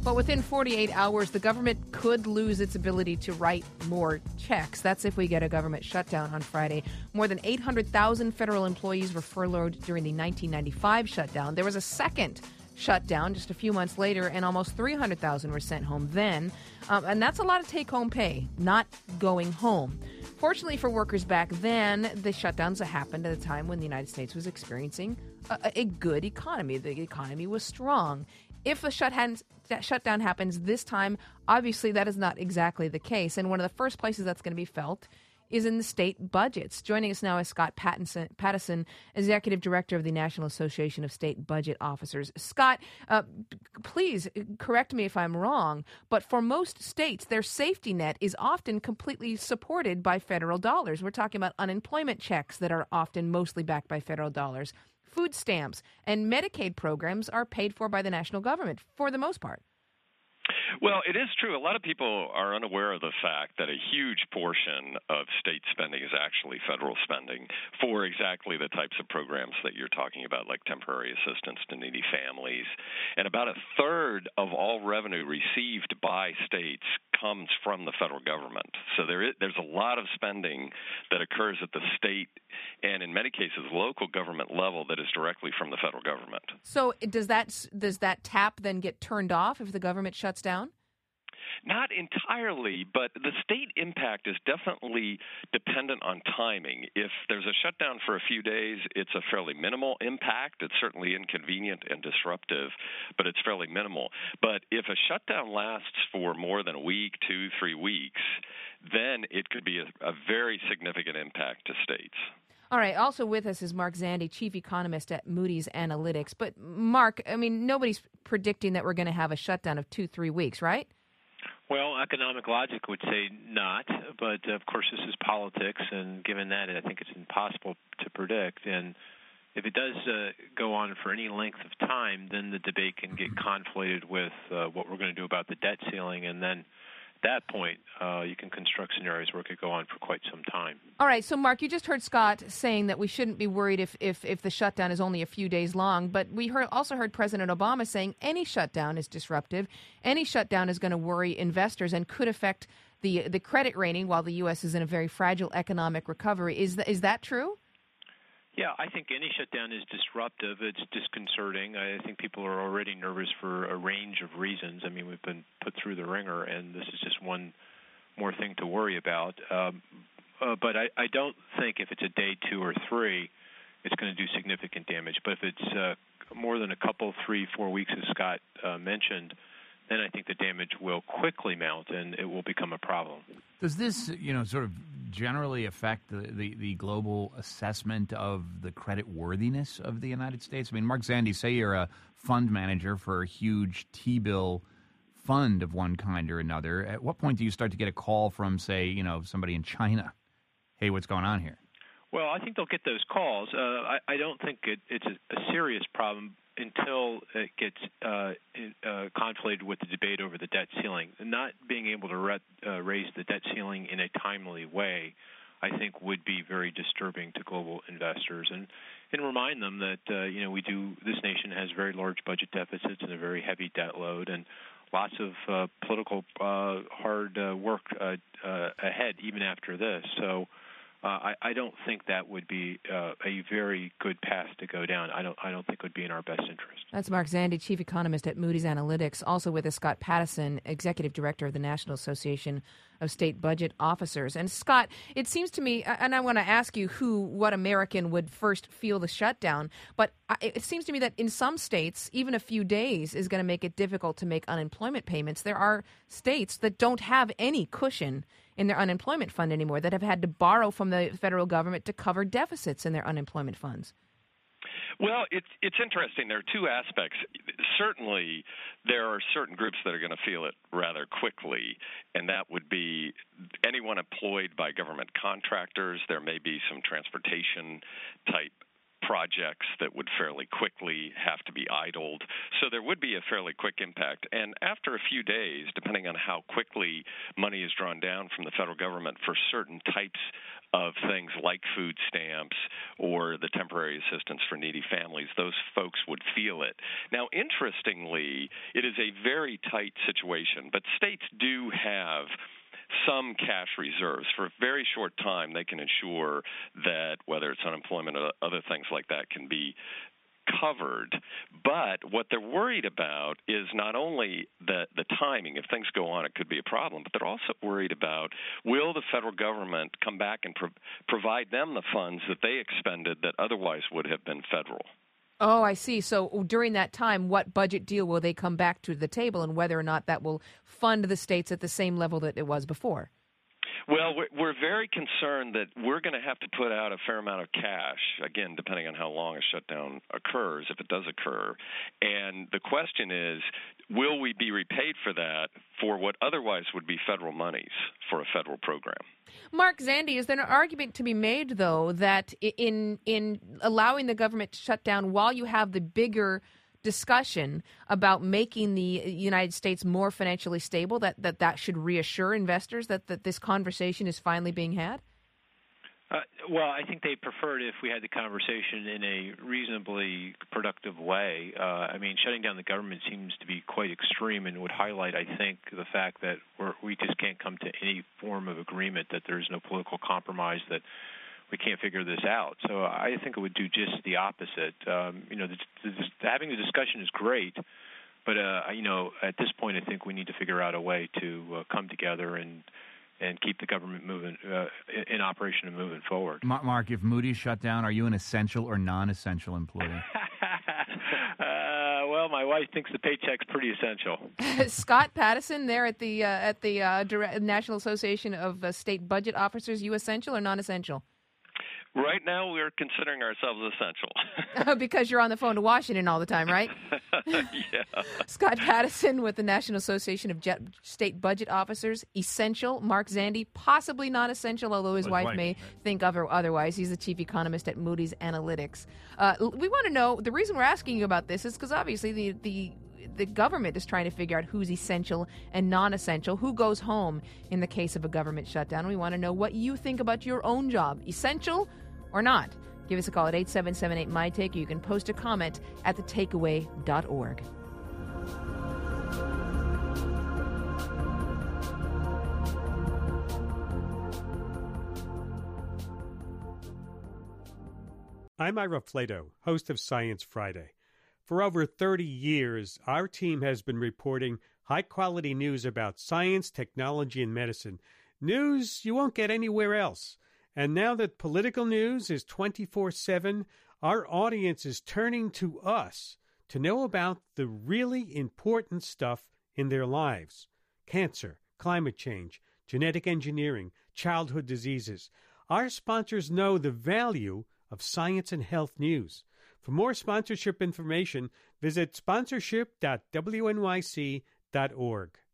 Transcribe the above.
But within 48 hours, the government could lose its ability to write more checks. That's if we get a government shutdown on Friday. More than 800,000 federal employees were furloughed during the 1995 shutdown. There was a second shutdown just a few months later, and almost 300,000 were sent home then. And that's a lot of take-home pay, not going home. Fortunately for workers back then, the shutdowns happened at a time when the United States was experiencing a good economy. The economy was strong. If a shutdown happens this time, obviously that is not exactly the case. And one of the first places that's going to be felt is in the state budgets. Joining us now is Scott Pattison, Executive Director of the National Association of State Budget Officers. Scott, please correct me if I'm wrong, but for most states, their safety net is often completely supported by federal dollars. We're talking about unemployment checks that are often mostly backed by federal dollars. Food stamps and Medicaid programs are paid for by the national government for the most part. Well, it is true. A lot of people are unaware of the fact that a huge portion of state spending is actually federal spending for exactly the types of programs that you're talking about, like temporary assistance to needy families. And about a third of all revenue received by states comes from the federal government. So there's a lot of spending that occurs at the state and, in many cases, local government level that is directly from the federal government. So does that tap then get turned off if the government shuts down? Not entirely, but the state impact is definitely dependent on timing. If there's a shutdown for a few days, it's a fairly minimal impact. It's certainly inconvenient and disruptive, but it's fairly minimal. But if a shutdown lasts for more than a week, 2-3 weeks, then it could be a very significant impact to states. All right. Also with us is Mark Zandi, chief economist at Moody's Analytics. But Mark, I mean, nobody's predicting that we're going to have a shutdown of 2-3 weeks, right? Well, economic logic would say not, but of course this is politics, and given that, I think it's impossible to predict. And if it does go on for any length of time, then the debate can get conflated with what we're going to do about the debt ceiling, and then at that point, you can construct scenarios where it could go on for quite some time. All right. So, Mark, you just heard Scott saying that we shouldn't be worried if the shutdown is only a few days long. But we also heard President Obama saying any shutdown is disruptive. Any shutdown is going to worry investors and could affect the credit rating while the U.S. is in a very fragile economic recovery. Is that true? Yeah, I think any shutdown is disruptive. It's disconcerting. I think people are already nervous for a range of reasons. I mean, we've been put through the ringer, and this is just one more thing to worry about. But I don't think if it's a day 2 or 3, it's going to do significant damage. But if it's more than a couple, 3, 4 weeks, as Scott mentioned, then I think the damage will quickly mount and it will become a problem. Does this, sort of generally affect the global assessment of the credit worthiness of the United States? I mean, Mark Zandi, say you're a fund manager for a huge T-bill fund of one kind or another. At what point do you start to get a call from, say, somebody in China? Hey, what's going on here? Well, I think they'll get those calls. I don't think it's a serious problem until it gets conflated with the debate over the debt ceiling. Not being able to raise the debt ceiling in a timely way, I think, would be very disturbing to global investors. And remind them that, this nation has very large budget deficits and a very heavy debt load and lots of political hard work ahead even after this. So I don't think that would be a very good path to go down. I don't think it would be in our best interest. That's Mark Zandi, chief economist at Moody's Analytics. Also with us, Scott Pattison, executive director of the National Association of State Budget Officers. And Scott, it seems to me, and I want to ask you what American would first feel the shutdown, but it seems to me that in some states, even a few days is going to make it difficult to make unemployment payments. There are states that don't have any cushion in their unemployment fund anymore, that have had to borrow from the federal government to cover deficits in their unemployment funds. Well, it's interesting. There are two aspects. Certainly, there are certain groups that are going to feel it rather quickly, and that would be anyone employed by government contractors. There may be some transportation-type projects that would fairly quickly have to be idled. So there would be a fairly quick impact. And after a few days, depending on how quickly money is drawn down from the federal government for certain types of things like food stamps or the temporary assistance for needy families, those folks would feel it. Now, interestingly, it is a very tight situation, but states do have some cash reserves. For a very short time, they can ensure that whether it's unemployment or other things like that can be covered. But what they're worried about is not only the timing. If things go on, it could be a problem. But they're also worried about, will the federal government come back and provide them the funds that they expended that otherwise would have been federal? Oh, I see. So during that time, what budget deal will they come back to the table, and whether or not that will fund the states at the same level that it was before? Well, we're very concerned that we're going to have to put out a fair amount of cash, again, depending on how long a shutdown occurs, if it does occur. And the question is, will we be repaid for that for what otherwise would be federal monies for a federal program? Mark Zandi, is there an argument to be made, though, that in allowing the government to shut down while you have the bigger discussion about making the United States more financially stable, that should reassure investors that this conversation is finally being had? Well, I think they preferred if we had the conversation in a reasonably productive way. I mean, shutting down the government seems to be quite extreme and would highlight, I think, the fact that we just can't come to any form of agreement, that there's no political compromise, that we can't figure this out. So I think it would do just the opposite. Having the discussion is great, but at this point, I think we need to figure out a way to come together and keep the government moving in operation and moving forward. Mark, if Moody's shut down, are you an essential or non-essential employee? Well, my wife thinks the paycheck's pretty essential. Scott Pattison there at the National Association of State Budget Officers, you essential or non-essential? Right now, we're considering ourselves essential. Because you're on the phone to Washington all the time, right? Yeah. Scott Pattison with the National Association of State Budget Officers, essential. Mark Zandi, possibly not essential, although his wife may think otherwise. He's the chief economist at Moody's Analytics. We want to know, the reason we're asking you about this is because obviously the government is trying to figure out who's essential and non-essential, who goes home in the case of a government shutdown. We want to know what you think about your own job, essential or not. Give us a call at 877-8-MY-TAKE, or you can post a comment at thetakeaway.org. I'm Ira Flato, host of Science Friday. For over 30 years, our team has been reporting high-quality news about science, technology, and medicine. News you won't get anywhere else. And now that political news is 24/7, our audience is turning to us to know about the really important stuff in their lives. Cancer, climate change, genetic engineering, childhood diseases. Our sponsors know the value of science and health news. For more sponsorship information, visit sponsorship.wnyc.org.